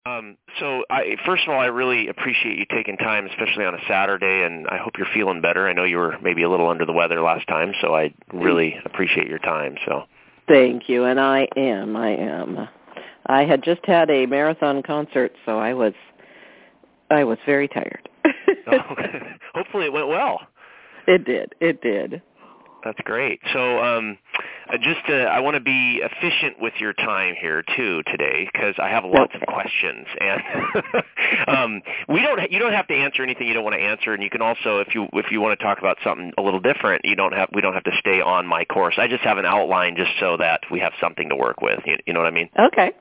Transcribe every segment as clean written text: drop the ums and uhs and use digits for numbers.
First of all, I really appreciate you taking time, especially on a Saturday, and I hope you're feeling better. I know you were maybe a little under the weather last time, so I really appreciate your time. So, thank you, and I am. I had just had a marathon concert, so I was very tired. Hopefully, it went well. It did. That's great. So I want to be efficient with your time here too today because I have lots of questions, and you don't have to answer anything you don't want to answer, and you can also if you want to talk about something a little different, we don't have to stay on my course. I just have an outline just so that we have something to work with. You know what I mean? Okay.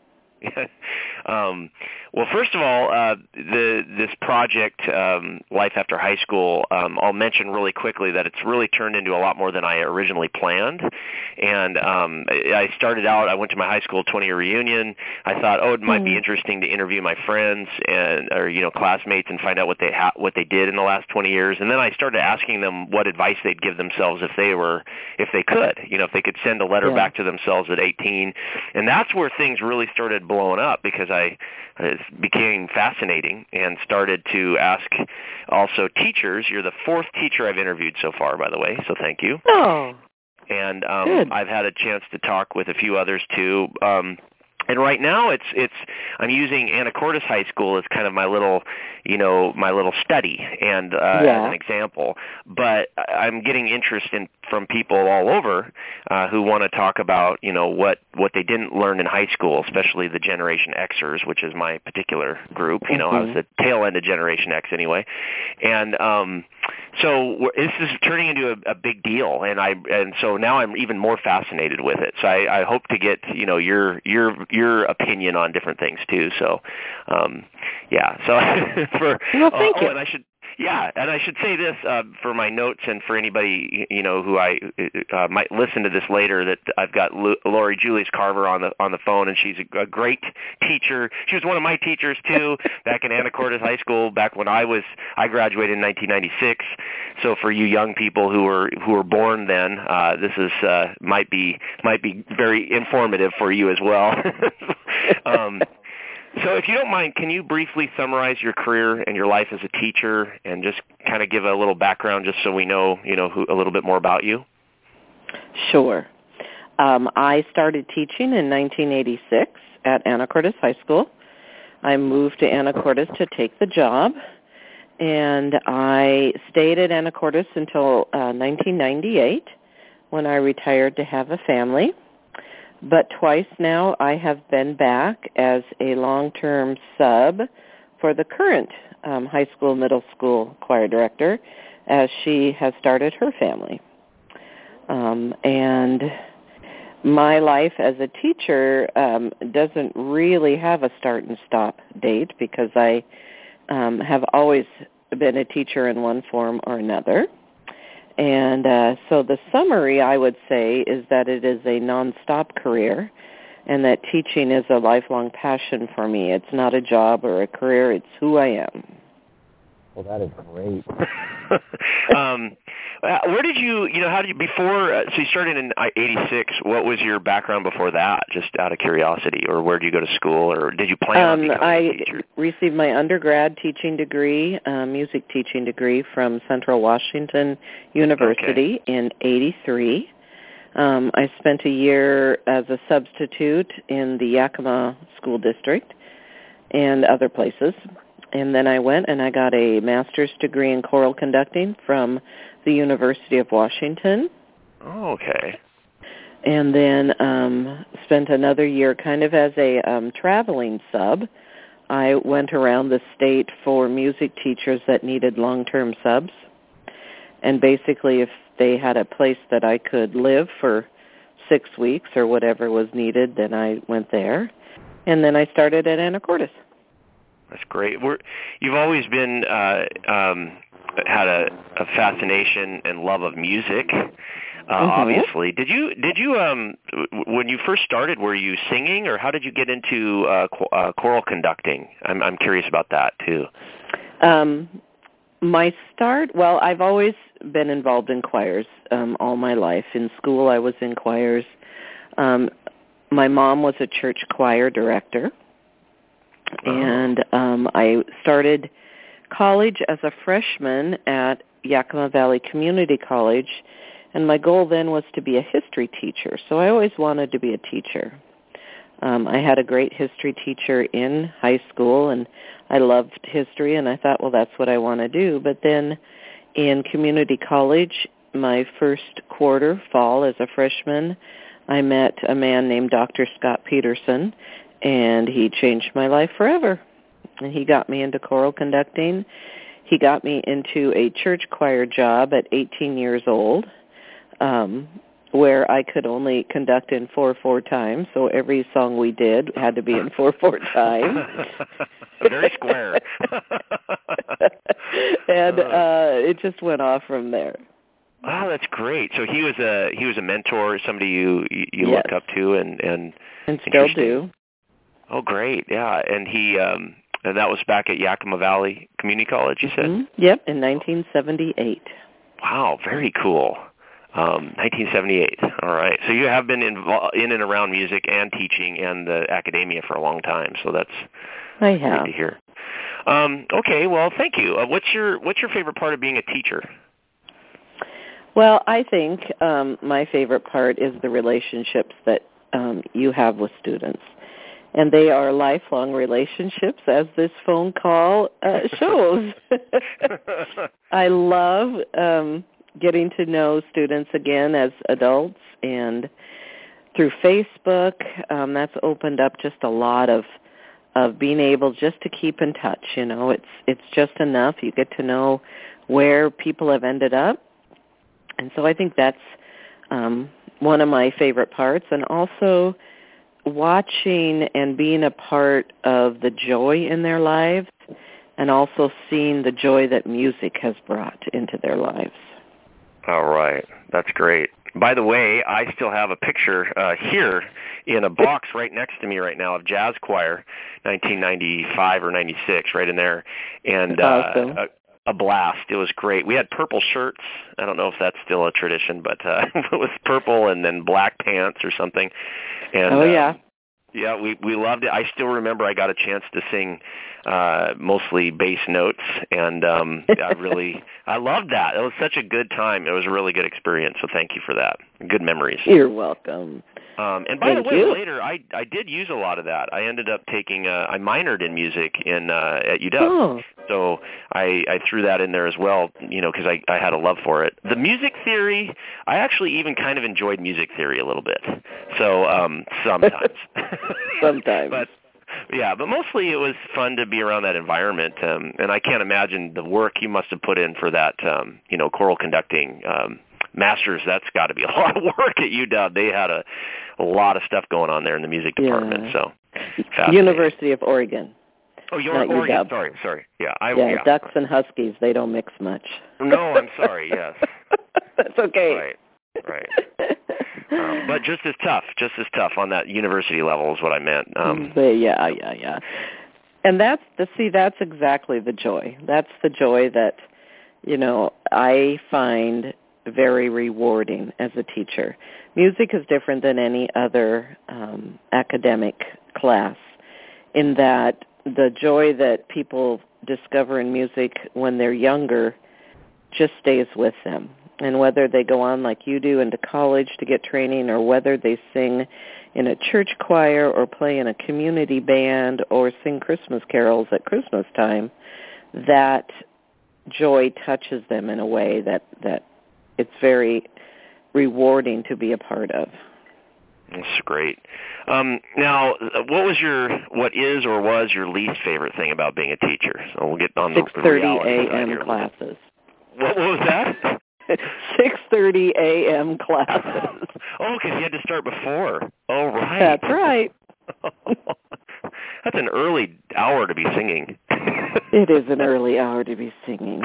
Well, first of all, this project, Life After High School, I'll mention really quickly that it's really turned into a lot more than I originally planned. And I started out, I went to my high school 20-year reunion. I thought, it might be interesting to interview my friends or classmates and find out what they did in the last 20 years. And then I started asking them what advice they'd give themselves if they could send a letter back to themselves at 18. And that's where things really started blowing up because it became fascinating and started to ask also teachers. You're the fourth teacher I've interviewed so far, by the way, so thank you. Oh, and good. I've had a chance to talk with a few others too. And right now I'm using Anacortes High School as kind of my little study and as an example. But I'm getting interest from people all over who want to talk about what they didn't learn in high school, especially the Generation Xers, which is my particular group. I was the tail end of Generation X anyway, and so this is turning into a big deal, and so now I'm even more fascinated with it. So I hope to get your opinion on different things too. So So thank you. And I should say this for my notes and for anybody who I might listen to this later, that I've got Lori Julius Carver on the phone, and she's a great teacher. She was one of my teachers too back in Anacortes High School back when I graduated in 1996. So for you young people who were born then, this is might be very informative for you as well. So if you don't mind, can you briefly summarize your career and your life as a teacher and just kind of give a little background just so we know, a little bit more about you? Sure. I started teaching in 1986 at Anacortes High School. I moved to Anacortes to take the job, and I stayed at Anacortes until 1998 when I retired to have a family. But twice now I have been back as a long-term sub for the current high school, middle school choir director as she has started her family. And my life as a teacher doesn't really have a start and stop date because I have always been a teacher in one form or another. And so the summary, I would say, is that it is a nonstop career and that teaching is a lifelong passion for me. It's not a job or a career. It's who I am. Well, that is great. Where did how did you, before, so you started in 86, what was your background before that, just out of curiosity, or where did you go to school, or did you plan on becoming a teacher? I received my undergrad teaching degree, music teaching degree from Central Washington University in 83. I spent a year as a substitute in the Yakima School District and other places. And then I went and I got a master's degree in choral conducting from the University of Washington. Oh, okay. And then spent another year kind of as a traveling sub. I went around the state for music teachers that needed long-term subs. And basically if they had a place that I could live for 6 weeks or whatever was needed, then I went there. And then I started at Anacortes. That's great. You've always been had a fascination and love of music, obviously. Did you when you first started, were you singing, or how did you get into choral conducting? I'm curious about that too. My start, well, I've always been involved in choirs all my life. In school, I was in choirs. My mom was a church choir director. And I started college as a freshman at Yakima Valley Community College, and my goal then was to be a history teacher. So I always wanted to be a teacher. I had a great history teacher in high school, and I loved history, and I thought, well, that's what I want to do. But then in community college, my first quarter, fall, as a freshman, I met a man named Dr. Scott Peterson, and he changed my life forever. And he got me into choral conducting. He got me into a church choir job at 18 years old, where I could only conduct in 4/4 time. So every song we did had to be in 4/4 time. Very square. And it just went off from there. Oh, that's great. So he was a mentor, somebody you Yes. looked up to, and still do. Oh, great. Yeah, and he and that was back at Yakima Valley Community College, you said? Mm-hmm. Yep, in 1978. Wow, very cool. 1978. All right. So you have been in and around music and teaching and the academia for a long time. So that's I have. great to hear. Okay. Well, thank you. What's your favorite part of being a teacher? Well, I think my favorite part is the relationships that you have with students. And they are lifelong relationships, as this phone call shows. I love getting to know students again as adults, and through Facebook, that's opened up just a lot of being able just to keep in touch. You know, it's just enough. You get to know where people have ended up. And so I think that's one of my favorite parts. And also watching and being a part of the joy in their lives, and also seeing the joy that music has brought into their lives. All right. That's great. By the way, I still have a picture here in a box right next to me right now of Jazz Choir, 1995 or 96, right in there. And awesome. A blast. It was great. We had purple shirts. I don't know if that's still a tradition, but it was purple and then black pants or something. And, yeah. Yeah, we loved it. I still remember I got a chance to sing mostly bass notes, and I loved that. It was such a good time. It was a really good experience, so thank you for that. Good memories. You're welcome. And by the way, later I did use a lot of that. I ended up taking I minored in music at UW, Oh. so I threw that in there as well. You know, because I had a love for it. The music theory, I actually even kind of enjoyed music theory a little bit. So sometimes. Sometimes. But mostly it was fun to be around that environment, and I can't imagine the work you must have put in for that. Choral conducting. Masters, that's got to be a lot of work at UW. They had a lot of stuff going on there in the music department. So, University of Oregon. Oh, you're Oregon. Sorry. Yeah, Ducks and Huskies, they don't mix much. No, I'm sorry. Yes, that's okay. Right. But just as tough on that university level is what I meant. Yeah. And that's exactly the joy. That's the joy that, I find very rewarding as a teacher. Music is different than any other academic class in that the joy that people discover in music when they're younger just stays with them. And whether they go on like you do into college to get training, or whether they sing in a church choir or play in a community band or sing Christmas carols at Christmas time, that joy touches them in a way that it's very rewarding to be a part of. That's great. Now, what is or was your least favorite thing about being a teacher? So we'll get on the 6:30 a.m. classes. What was that? 6:30 a.m. classes. Oh, because you had to start before. Oh, right. That's right. That's an early hour to be singing. It is an early hour to be singing.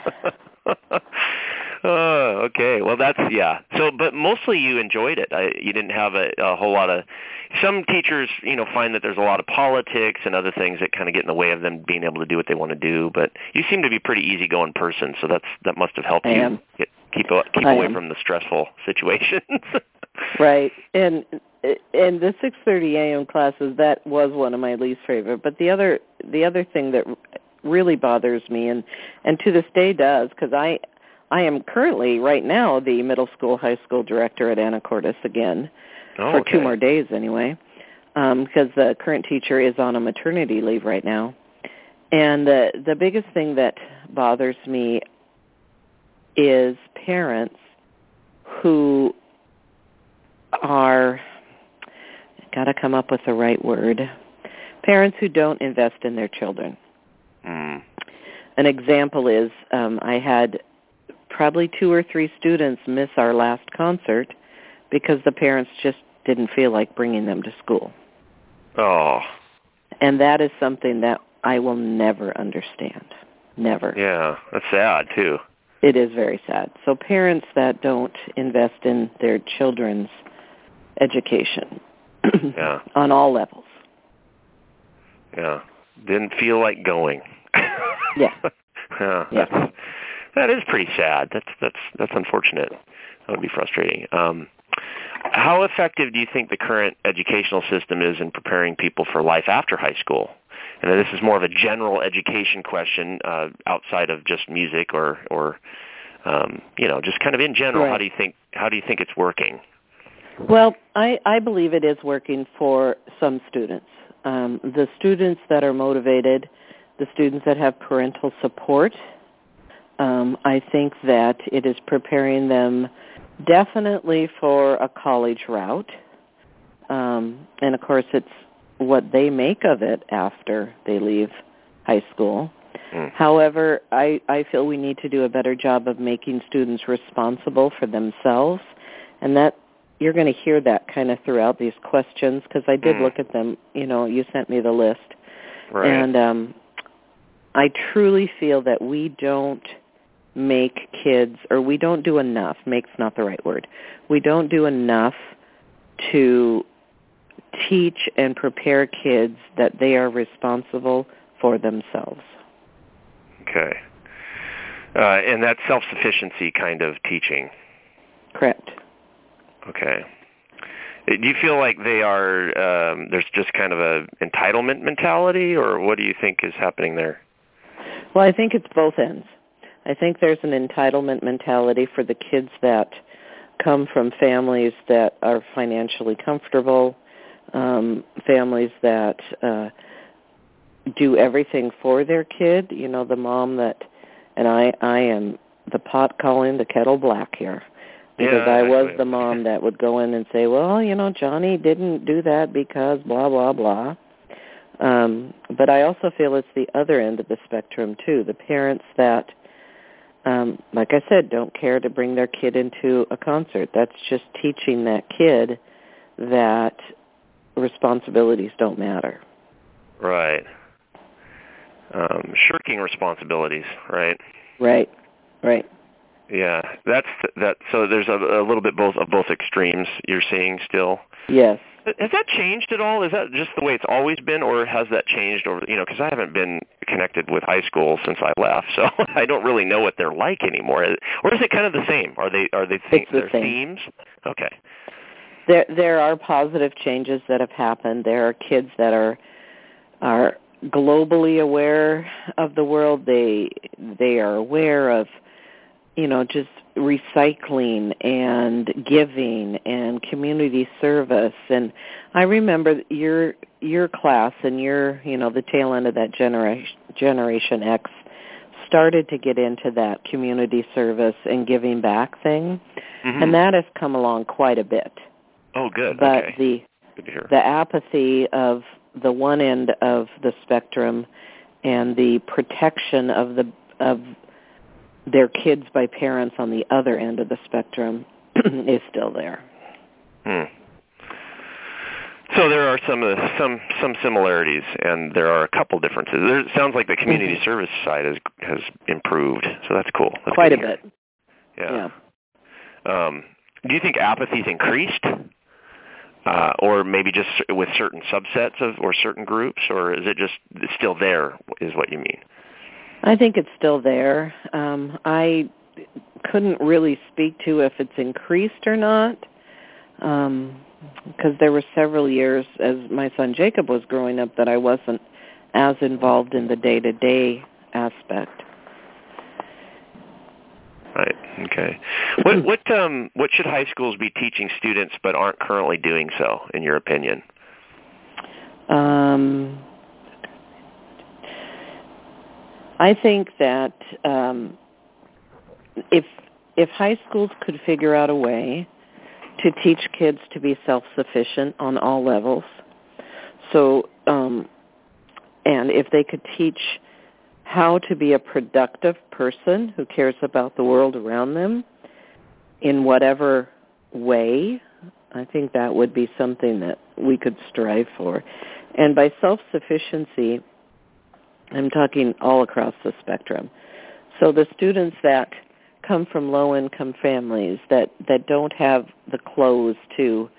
Oh, okay. Well, So, but mostly you enjoyed it. You didn't have a whole lot of. Some teachers, find that there's a lot of politics and other things that kind of get in the way of them being able to do what they want to do. But you seem to be a pretty easygoing person, so that must have helped you keep away from the stressful situations. Right. And and the 6:30 a.m. classes, that was one of my least favorite. But the other thing that really bothers me, and to this day does, because I am currently right now the middle school, high school director at Anacortes again for 2 more days anyway, because the current teacher is on a maternity leave right now. And the biggest thing that bothers me is parents who are, got to come up with the right word, parents who don't invest in their children. Mm. An example is I had probably 2 or 3 students miss our last concert because the parents just didn't feel like bringing them to school. Oh. And that is something that I will never understand. Never. Yeah, that's sad, too. It is very sad. So parents that don't invest in their children's education yeah. on all levels. Yeah. Didn't feel like going. Yeah. Yeah. That is pretty sad. That's unfortunate. That would be frustrating. How effective do you think the current educational system is in preparing people for life after high school? And this is more of a general education question outside of just music or just kind of in general. Right. How do you think it's working? Well, I believe it is working for some students. The students that are motivated, the students that have parental support, I think that it is preparing them definitely for a college route. And, of course, it's what they make of it after they leave high school. Mm. However, I feel we need to do a better job of making students responsible for themselves, and that you're going to hear that kind of throughout these questions, because I did look at them. You sent me the list. Right. And I truly feel that we don't make kids, or we don't do enough, make's not the right word, we don't do enough to teach and prepare kids that they are responsible for themselves. Okay. And that's self-sufficiency kind of teaching. Correct. Okay. Do you feel like they are, there's just kind of a entitlement mentality, or what do you think is happening there? Well, I think it's both ends. I think there's an entitlement mentality for the kids that come from families that are financially comfortable, families that do everything for their kid. The mom that, and I am the pot calling the kettle black here. Because I was the mom that would go in and say, well, Johnny didn't do that because blah, blah, blah. But I also feel it's the other end of the spectrum, too. The parents that, like I said, don't care to bring their kid into a concert. That's just teaching that kid that responsibilities don't matter. Right. Shirking responsibilities, right? Right. Yeah, so there's a little bit of both extremes you're seeing still. Yes. Has that changed at all? Is that just the way it's always been, or has that changed over? Because I haven't been connected with high school since I left, so I don't really know what they're like anymore. Or is it kind of the same? Are they it's the same. themes? Okay. There are positive changes that have happened. There are kids that are globally aware of the world. They are aware of just recycling and giving and community service. And I remember your class and the tail end of that Generation X started to get into that community service and giving back thing. Mm-hmm. And that has come along quite a bit. Oh, good. But okay. Good to hear. The apathy of the one end of the spectrum and the protection of their kids by parents on the other end of the spectrum is still there. So there are some similarities, and there are a couple differences. It sounds like the community service side has improved, so that's cool. That's quite a bit. Yeah. Do you think apathy's increased, or maybe just with certain subsets or certain groups, or is it just still there? Is what you mean? I think it's still there. I couldn't really speak to if it's increased or not. because there were several years as my son Jacob was growing up that I wasn't as involved in the day-to-day aspect. Right. Okay. What should high schools be teaching students but aren't currently doing so, in your opinion? I think that if high schools could figure out a way to teach kids to be self-sufficient on all levels, so and if they could teach how to be a productive person who cares about the world around them in whatever way, I think that would be something that we could strive for. And by self-sufficiency, I'm talking all across the spectrum. So the students that come from low-income families that don't have the clothes to,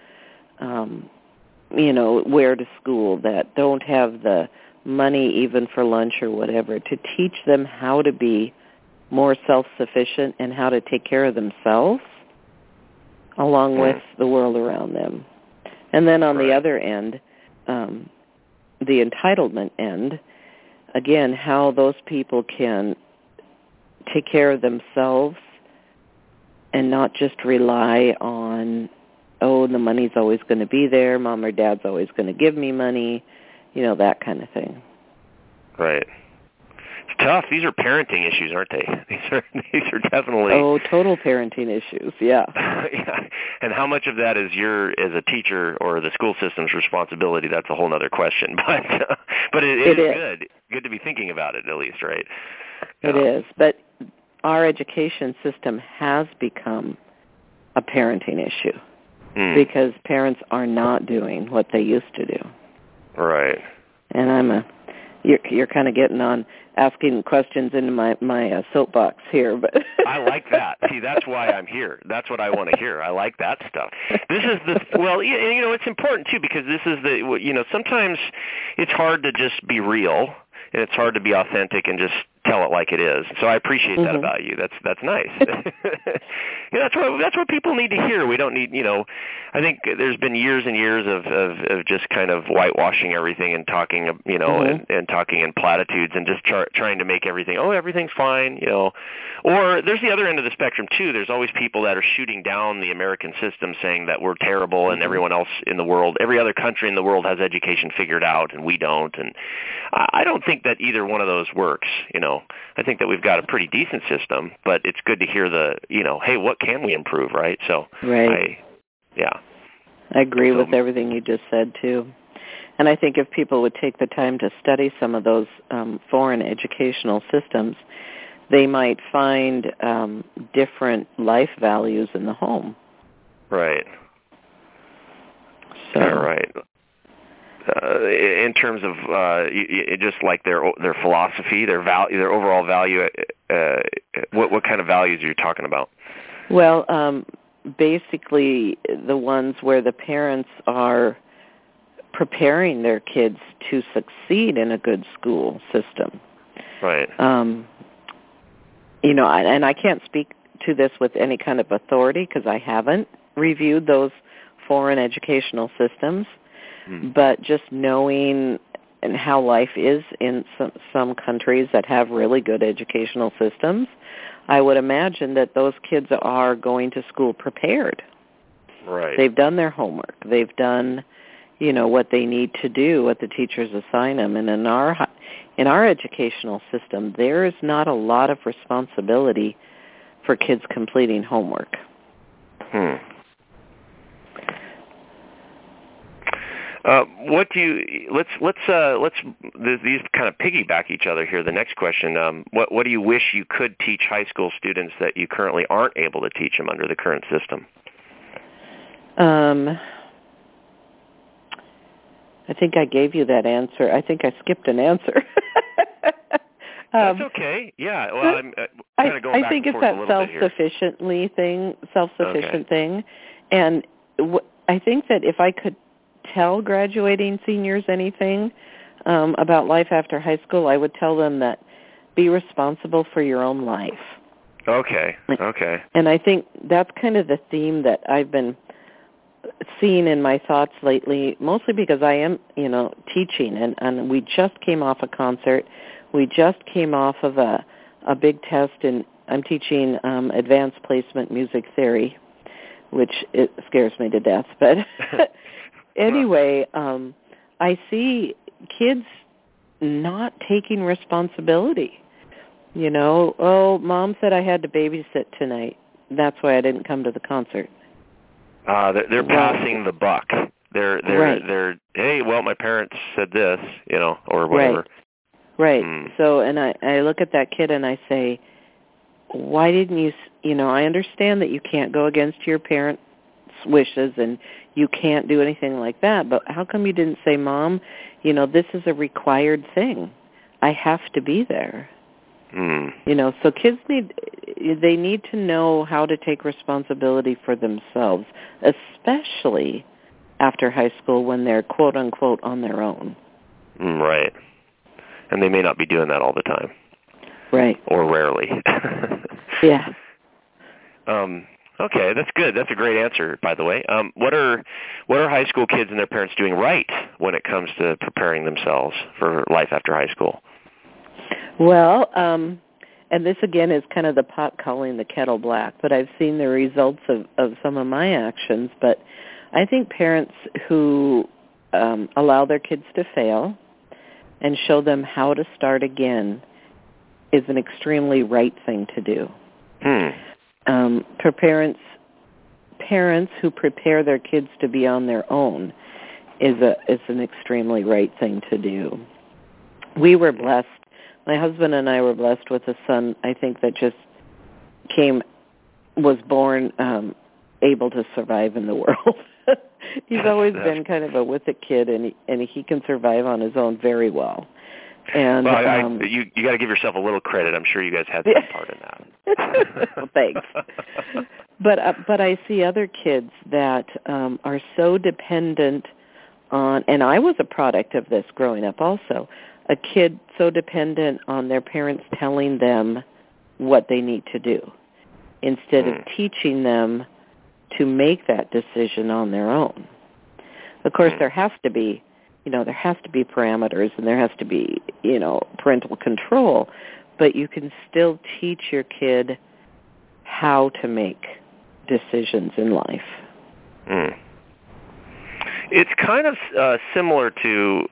wear to school, that don't have the money even for lunch or whatever, to teach them how to be more self-sufficient and how to take care of themselves along with the world around them. And then on the other end, the entitlement end, again, how those people can take care of themselves and not just rely on, the money's always going to be there, mom or dad's always going to give me money, that kind of thing. Right. It's tough. These are parenting issues, aren't they? These are definitely... Oh, total parenting issues, yeah. Yeah. And how much of that is as a teacher or the school system's responsibility? That's a whole other question. But it is good to be thinking about it, at least, right? It is. But our education system has become a parenting issue because parents are not doing what they used to do. Right. And you're kind of getting on asking questions into my soapbox here, but I like that. See, that's why I'm here. That's what I want to hear. I like that stuff. This is it's important too because this is sometimes it's hard to just be real and it's hard to be authentic and just tell it like it is. So I appreciate that about you. That's nice. That's what people need to hear. We don't need, I think there's been years and years of just kind of whitewashing everything and talking, and talking in platitudes and just trying to make everything, everything's fine, Or there's the other end of the spectrum too. There's always people that are shooting down the American system saying that we're terrible and everyone else in the world, every other country in the world has education figured out and we don't. And I don't think that either one of those works, I think that we've got a pretty decent system, but it's good to hear hey, what can we improve, right? So, right. I agree with everything you just said, too. And I think if people would take the time to study some of those foreign educational systems, they might find different life values in the home. Right. So, right. In terms of just like their philosophy, their overall value, what kind of values are you talking about? Well, basically the ones where the parents are preparing their kids to succeed in a good school system. Right. And I can't speak to this with any kind of authority because I haven't reviewed those foreign educational systems. But just knowing and how life is in some countries that have really good educational systems, I would imagine that those kids are going to school prepared. Right. They've done their homework. They've done, what they need to do, what the teachers assign them. And in our educational system, there is not a lot of responsibility for kids completing homework. These kind of piggyback each other here. The next question, what do you wish you could teach high school students that you currently aren't able to teach them under the current system? I think I gave you that answer. I think I skipped an answer. That's okay. Yeah. Well, I'm kind of going back and forth a little bit here. I think it's that self-sufficient thing. And I think that if I could tell graduating seniors anything about life after high school, I would tell them that be responsible for your own life. Okay. And I think that's kind of the theme that I've been seen in my thoughts lately, mostly because I am, teaching, and we just came off a concert. We just came off of a big test, and I'm teaching advanced placement music theory, which it scares me to death. But anyway, I see kids not taking responsibility. Oh, Mom said I had to babysit tonight. That's why I didn't come to the concert. They're passing the buck. They're right. Hey, well, my parents said this, or whatever. Right. So, and I look at that kid and I say, why didn't you? I understand that you can't go against your parents' wishes and you can't do anything like that. But how come you didn't say, Mom, this is a required thing. I have to be there. So kids need to know how to take responsibility for themselves, especially after high school when they're quote unquote on their own. Right. And they may not be doing that all the time. Right. Or rarely. Yeah. Okay, that's good. That's a great answer, by the way. What are high school kids and their parents doing right when it comes to preparing themselves for life after high school? Well, and this again is kind of the pot calling the kettle black, but I've seen the results of some of my actions. But I think parents who allow their kids to fail and show them how to start again is an extremely right thing to do. For parents who prepare their kids to be on their own is an extremely right thing to do. We were blessed. My husband and I were blessed with a son, I think, that just was born able to survive in the world. He's always been kind of a with-it kid, and he can survive on his own very well. And you got to give yourself a little credit. I'm sure you guys had some part in that. Well, thanks. But I see other kids that are so dependent on, and I was a product of this growing up also, a kid so dependent on their parents telling them what they need to do instead of teaching them to make that decision on their own. Of course, there has to be parameters and there has to be, parental control, but you can still teach your kid how to make decisions in life. It's kind of similar to,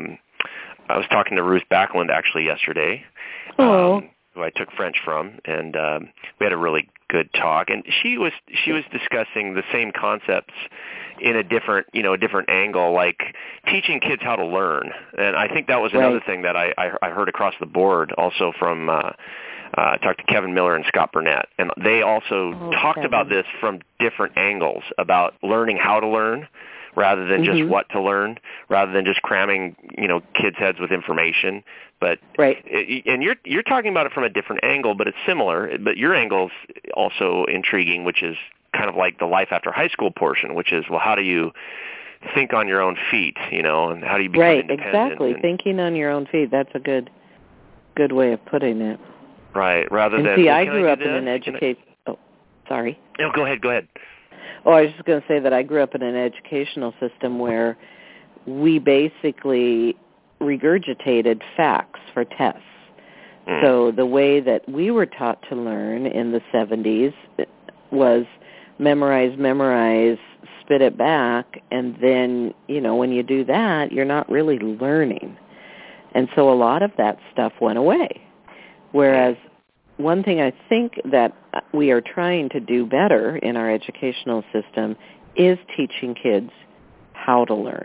I was talking to Ruth Backlund actually yesterday, who I took French from, and we had a really good talk. And she was discussing the same concepts in a different angle, like teaching kids how to learn. And I think that was another thing that I heard across the board, also from I talked to Kevin Miller and Scott Burnett, and they also talked about this from different angles, about learning how to learn rather than just what to learn, rather than just cramming, kids' heads with information. But and you're talking about it from a different angle, but it's similar. But your angle's also intriguing, which is kind of like the life after high school portion, which is, well, how do you think on your own feet, and how do you become independent? Exactly. Thinking on your own feet. That's a good way of putting it. Right. Rather than, see, I grew up in an education. Oh, sorry. No, go ahead. Oh, I was just going to say that I grew up in an educational system where we basically regurgitated facts for tests. So the way that we were taught to learn in the 70s was memorize, spit it back, and then, when you do that, you're not really learning. And so a lot of that stuff went away. Whereas one thing I think that we are trying to do better in our educational system is teaching kids how to learn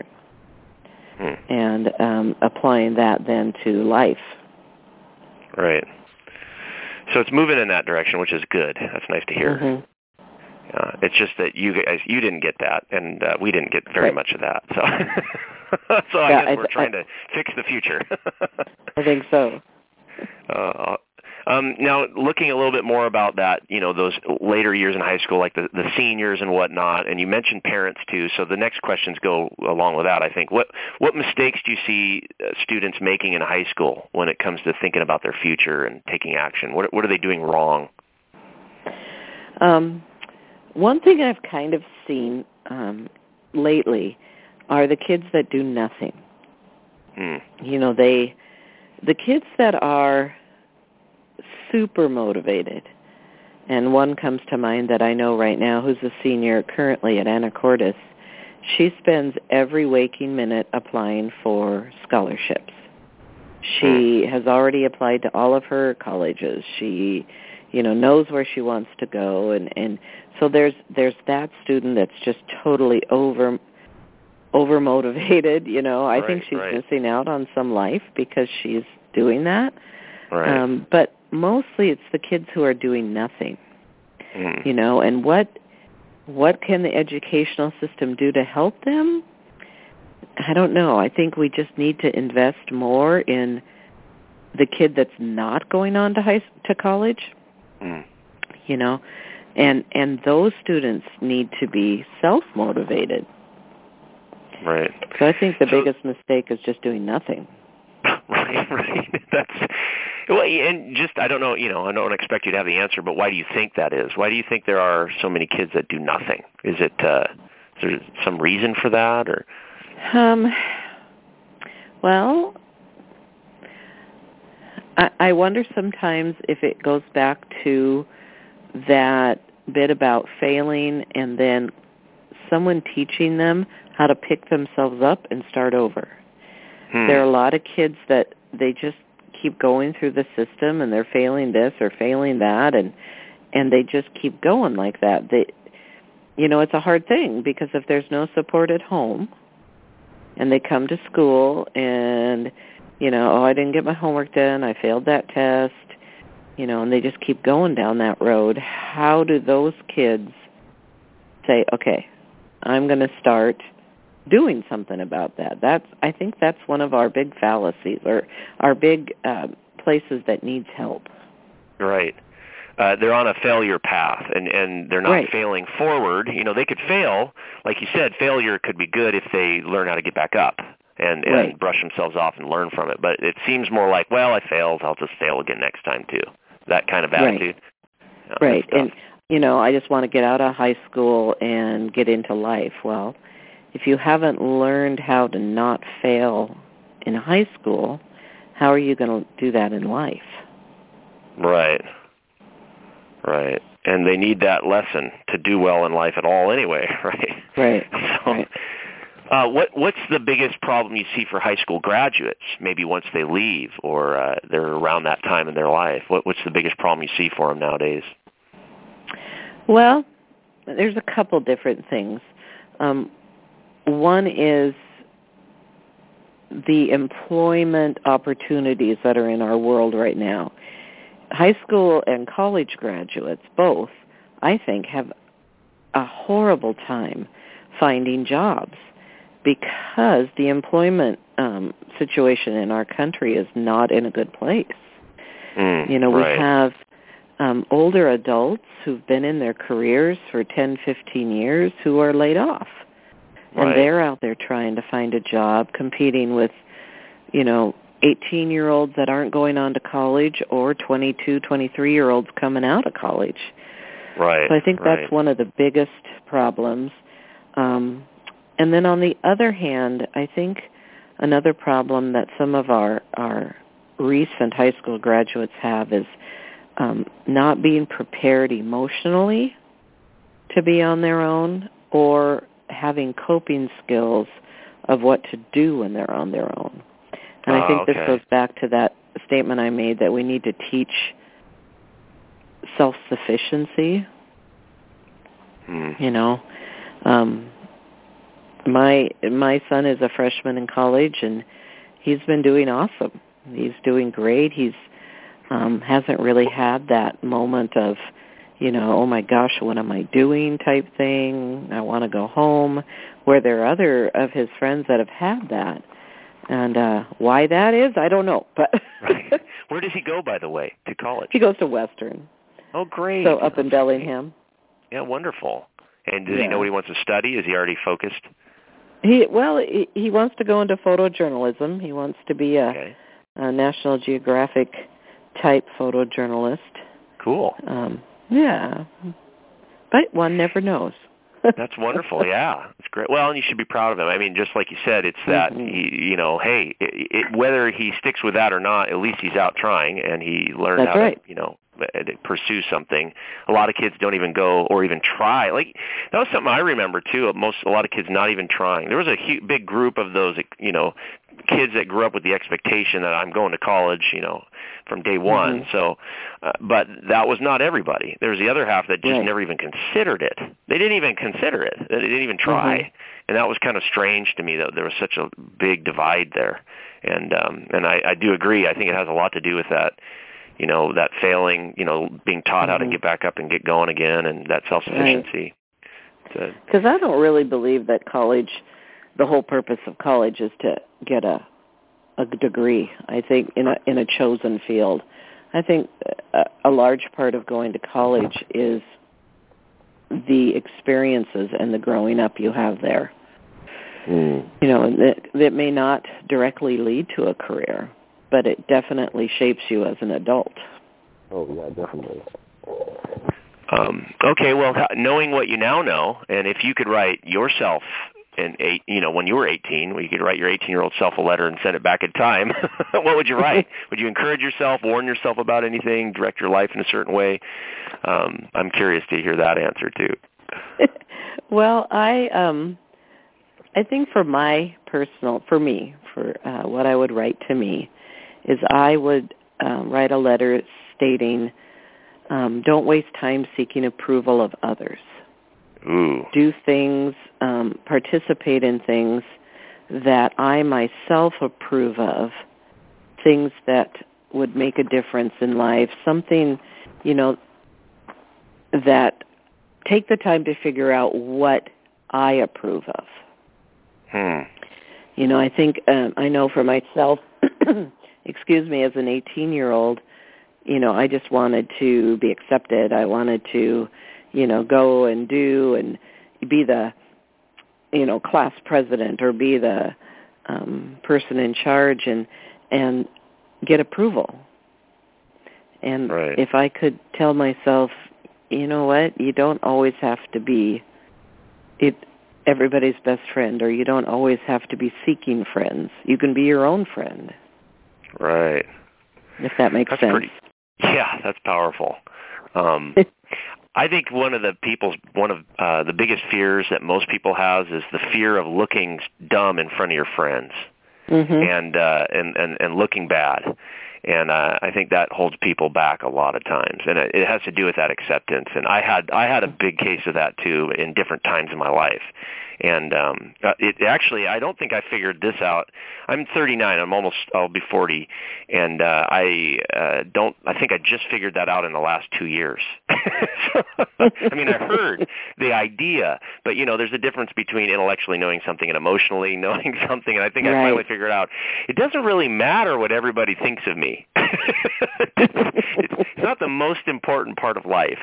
and applying that then to life. Right. So it's moving in that direction, which is good. That's nice to hear. It's just that you didn't get that, and we didn't get very much of that. So, I guess we're trying to fix the future. I think so. Now, looking a little bit more about that, those later years in high school, like the seniors and whatnot, and you mentioned parents too, so the next questions go along with that, I think. What mistakes do you see students making in high school when it comes to thinking about their future and taking action? What are they doing wrong? One thing I've kind of seen lately are the kids that do nothing. You know, the kids that are super motivated, and one comes to mind that I know right now who's a senior currently at Anacortes. She spends every waking minute applying for scholarships. She has already applied to all of her colleges. She, you know, knows where she wants to go, and so there's that student that's just totally over motivated. You know, I think she's missing out on some life because she's doing that. Right. But mostly it's the kids who are doing nothing. You know, and what can the educational system do to help them? I don't know. I think we just need to invest more in the kid that's not going on to college. You know, and those students need to be self-motivated. Right. So I think the biggest mistake is just doing nothing. Right. That's well, and just I don't know. You know, I don't expect you to have the answer, but why do you think that is? Why do you think there are so many kids that do nothing? Is it is there some reason for that, or? Well, I wonder sometimes if it goes back to that bit about failing and then someone teaching them how to pick themselves up and start over. There are a lot of kids that they just keep going through the system and they're failing this or failing that, and they just keep going like that. You know, it's a hard thing because if there's no support at home and they come to school and, you know, oh, I didn't get my homework done, I failed that test, you know, and they just keep going down that road, how do those kids say, okay, I'm going to start doing something about that? I think that's one of our big fallacies, or our big places that needs help. Right. They're on a failure path, and they're not failing forward. You know, they could fail. Like you said, failure could be good if they learn how to get back up and brush themselves off and learn from it. But it seems more like, well, I failed, I'll just fail again next time too. That kind of attitude. Right. And, you know, I just want to get out of high school and get into life. Well, if you haven't learned how to not fail in high school, how are you going to do that in life? Right. Right. And they need that lesson to do well in life at all anyway, right? Right. So, what's the biggest problem you see for high school graduates, maybe once they leave or they're around that time in their life? What's the biggest problem you see for them nowadays? Well, there's a couple different things. One is the employment opportunities that are in our world right now. High school and college graduates, both, I think, have a horrible time finding jobs because the employment situation in our country is not in a good place. You know, we have older adults who've been in their careers for 10, 15 years who are laid off. And they're out there trying to find a job, competing with, you know, 18-year-olds that aren't going on to college or 22, 23-year-olds coming out of college. Right. So I think that's one of the biggest problems. And then on the other hand, I think another problem that some of our recent high school graduates have is not being prepared emotionally to be on their own, or having coping skills of what to do when they're on their own. And I think this goes back to that statement I made that we need to teach self-sufficiency. You know, my son is a freshman in college, and he's been doing awesome. He's doing great. He's hasn't really had that moment of, you know, oh my gosh, what am I doing type thing. I want to go home, where there are other of his friends that have had that. And why that is, I don't know. But Where does he go, by the way, to college? He goes to Western. Oh, great. So up in Bellingham. Yeah, wonderful. And does he know what he wants to study? Is he already focused? He wants to go into photojournalism. He wants to be a National Geographic type photojournalist. Cool. Yeah. But one never knows. That's wonderful. Yeah, it's great. Well, and you should be proud of him. I mean, just like you said, it's that hey, whether he sticks with that or not, at least he's out trying, and he learned how to pursue something. A lot of kids don't even go or even try. Like, that was something I remember too. A lot of kids not even trying. There was a big group of those kids that grew up with the expectation that I'm going to college, from day one. So, but that was not everybody. There was the other half that just never even considered it. They didn't even consider it. They didn't even try. And that was kind of strange to me, that there was such a big divide there. And I do agree. I think it has a lot to do with that, that failing, being taught how to get back up and get going again, and that self-sufficiency. Because I don't really believe that the whole purpose of college is to get a degree. I think in a chosen field. I think a large part of going to college is the experiences and the growing up you have there. That may not directly lead to a career, but it definitely shapes you as an adult. Oh, yeah, definitely. Okay, well, knowing what you now know, and if you could write yourself when you were 18, you could write your 18-year-old self a letter and send it back in time, what would you write? Would you encourage yourself, warn yourself about anything, direct your life in a certain way? I'm curious to hear that answer, too. Well, I think for what I would write to me is I would write a letter stating, don't waste time seeking approval of others. Ooh. Do things, participate in things that I myself approve of, things that would make a difference in life, something, that take the time to figure out what I approve of. I think, I know for myself, excuse me, as an 18-year-old, I just wanted to be accepted. I wanted to go and do and be the, class president or be the person in charge and get approval. And if I could tell myself, you know what, you don't always have to be everybody's best friend, or you don't always have to be seeking friends. You can be your own friend. Right. If that makes sense. Yeah, that's powerful. I think one of the biggest fears that most people have is the fear of looking dumb in front of your friends, and looking bad. And I think that holds people back a lot of times, and it has to do with that acceptance. And I had a big case of that too in different times in my life. And I don't think I figured this out. I'm 39. I'll be 40, and I think I just figured that out in the last 2 years. I mean, I heard the idea, but there's a difference between intellectually knowing something and emotionally knowing something. And I think I finally figured out it doesn't really matter what everybody thinks of me. It's not the most important part of life.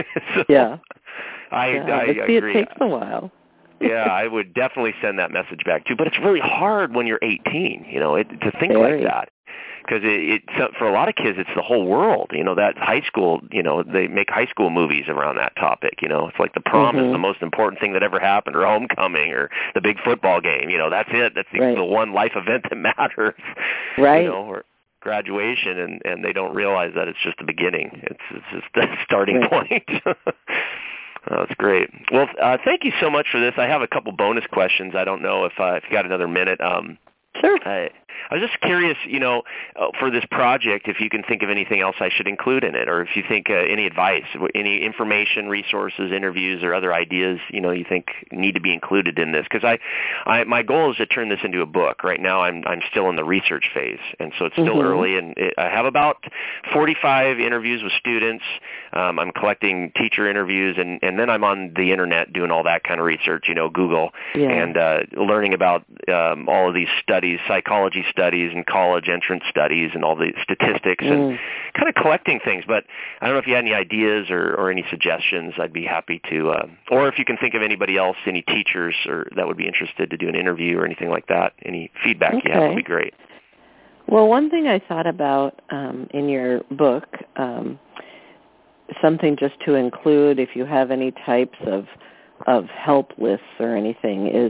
I agree. It takes a while. Yeah, I would definitely send that message back too. But it's really hard when you're 18, to think like that, because for a lot of kids, it's the whole world. That high school, they make high school movies around that topic. It's like the prom is the most important thing that ever happened, or homecoming, or the big football game. That's it. That's the one life event that matters. Right. Or graduation, and they don't realize that it's just the beginning. It's just the starting point. Oh, that's great. Well, thank you so much for this. I have a couple bonus questions. I don't know if you got another minute. Sure. I was just curious, for this project, if you can think of anything else I should include in it, or if you think any advice, any information, resources, interviews, or other ideas, you think need to be included in this. Because my goal is to turn this into a book. Right now, I'm still in the research phase, and so it's still early. And I have about 45 interviews with students. I'm collecting teacher interviews, and then I'm on the internet doing all that kind of research, Google, and learning about all of these studies, psychology studies and college entrance studies and all the statistics and kind of collecting things. But I don't know if you had any ideas or any suggestions. I'd be happy to, or if you can think of anybody else, any teachers or that would be interested to do an interview or anything like that. Any feedback you have would be great. Well, one thing I thought about in your book, something just to include if you have any types of of help lists or anything is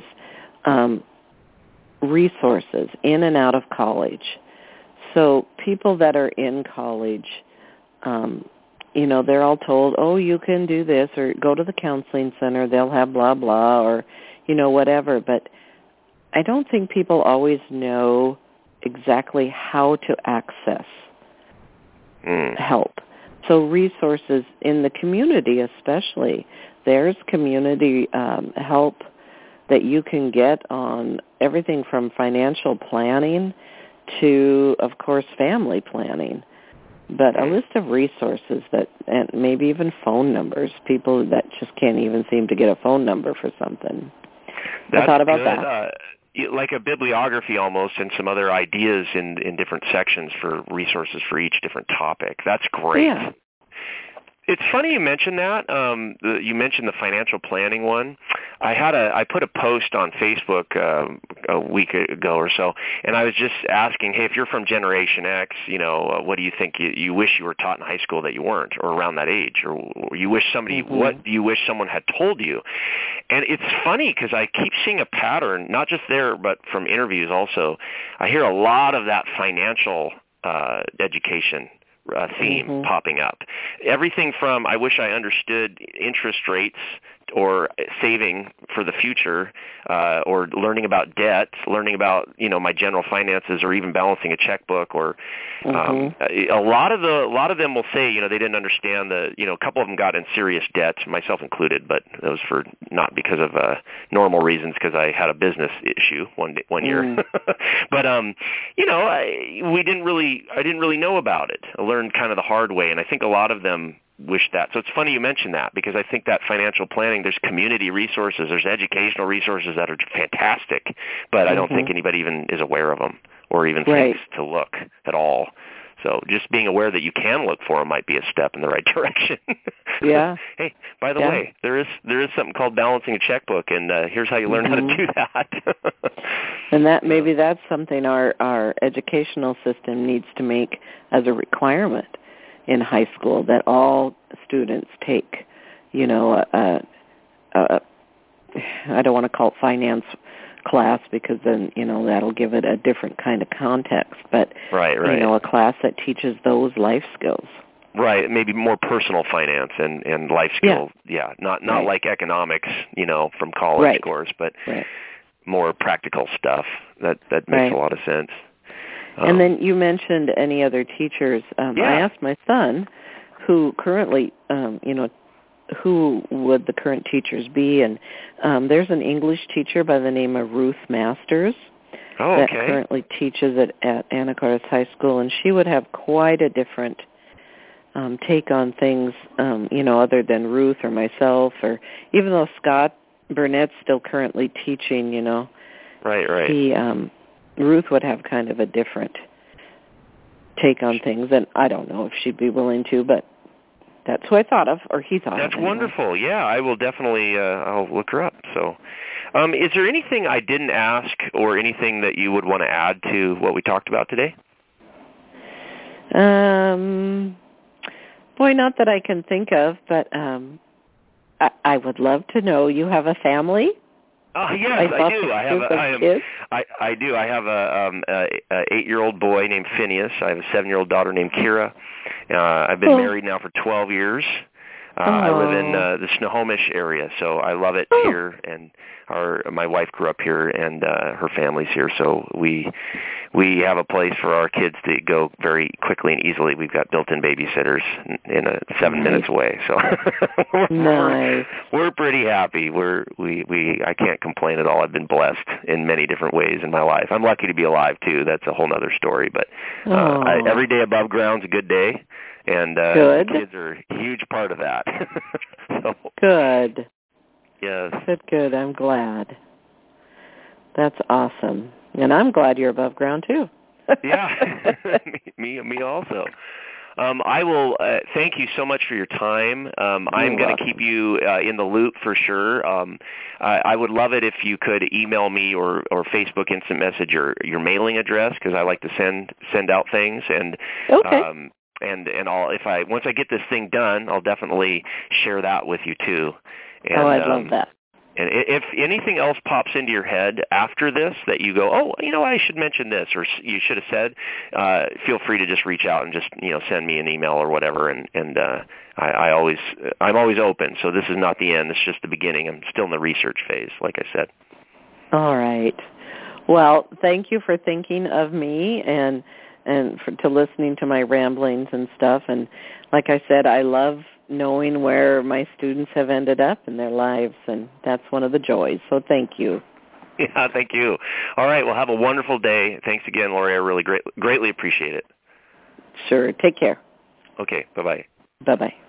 resources in and out of college. So people that are in college, they're all told, oh, you can do this, or go to the counseling center, they'll have blah, blah, or, whatever. But I don't think people always know exactly how to access help. So resources in the community especially, there's community help that you can get on everything from financial planning to, of course, family planning. But a list of resources and maybe even phone numbers, people that just can't even seem to get a phone number for something. I thought about that. Like a bibliography almost, and some other ideas in different sections for resources for each different topic. That's great. Yeah. It's funny you mentioned that. You mentioned the financial planning one. I put a post on Facebook a week ago or so, and I was just asking, hey, if you're from Generation X, what do you think you wish you were taught in high school that you weren't, or around that age, or you wish somebody, what do you wish someone had told you? And it's funny because I keep seeing a pattern, not just there, but from interviews also. I hear a lot of that financial education theme popping up. Everything from I wish I understood interest rates or saving for the future, or learning about debt, learning about my general finances, or even balancing a checkbook, or a lot of them will say they didn't understand a couple of them got in serious debt, myself included, but those for not because of normal reasons, because I had a business issue one year. But I didn't really know about it. I learned kind of the hard way, and I think a lot of them wish that. So it's funny you mentioned that, because I think that financial planning, there's community resources, there's educational resources that are fantastic, but I don't think anybody even is aware of them or even thinks to look at all. So just being aware that you can look for them might be a step in the right direction. Yeah. Hey, by the way, there is something called balancing a checkbook, and here's how you learn how to do that. And maybe that's something our educational system needs to make as a requirement in high school, that all students take, I don't want to call it finance class, because then, that'll give it a different kind of context, but, right. A class that teaches those life skills. Right, maybe more personal finance and life skills. Yeah, not like economics, from college course, but more practical stuff. That makes a lot of sense. And then you mentioned any other teachers. I asked my son, who currently, who would the current teachers be, and there's an English teacher by the name of Ruth Masters that currently teaches at Anacortes High School, and she would have quite a different take on things, other than Ruth or myself, or even though Scott Burnett's still currently teaching, Right. He, Ruth would have kind of a different take on things, and I don't know if she'd be willing to, but that's who I thought of, or he thought of. That's wonderful. Yeah, I will definitely, I'll look her up. So, is there anything I didn't ask, or anything that you would want to add to what we talked about today? Boy, not that I can think of, but I would love to know, you have a family? Yes, I do. I do. I have a 8-year-old boy named Phineas. I have a 7-year-old daughter named Kira. I've been married now for 12 years. I live in the Snohomish area, so I love it here. And my wife grew up here, and her family's here, so we have a place for our kids to go very quickly and easily. We've got built-in babysitters in 7 minutes away, so we're pretty happy. I can't complain at all. I've been blessed in many different ways in my life. I'm lucky to be alive too. That's a whole other story. But every day above ground's a good day, and the kids are a huge part of that. Good. Yes. Good. I'm glad. That's awesome. And I'm glad you're above ground, too. Yeah, me also. I will thank you so much for your time. I'm going to keep you in the loop for sure. I would love it if you could email me or Facebook instant message your mailing address, because I like to send out things. And and once I get this thing done, I'll definitely share that with you too. And, I'd love that. And if anything else pops into your head after this that you go, oh, I should mention this, or you should have said, feel free to just reach out and just send me an email or whatever. And I'm always open. So this is not the end. This is just the beginning. I'm still in the research phase, like I said. All right. Well, thank you for thinking of me and to listening to my ramblings and stuff. And like I said, I love knowing where my students have ended up in their lives, and that's one of the joys. So thank you. Yeah, thank you. All right, well, have a wonderful day. Thanks again, Lori. I really greatly appreciate it. Sure. Take care. Okay, bye-bye. Bye-bye.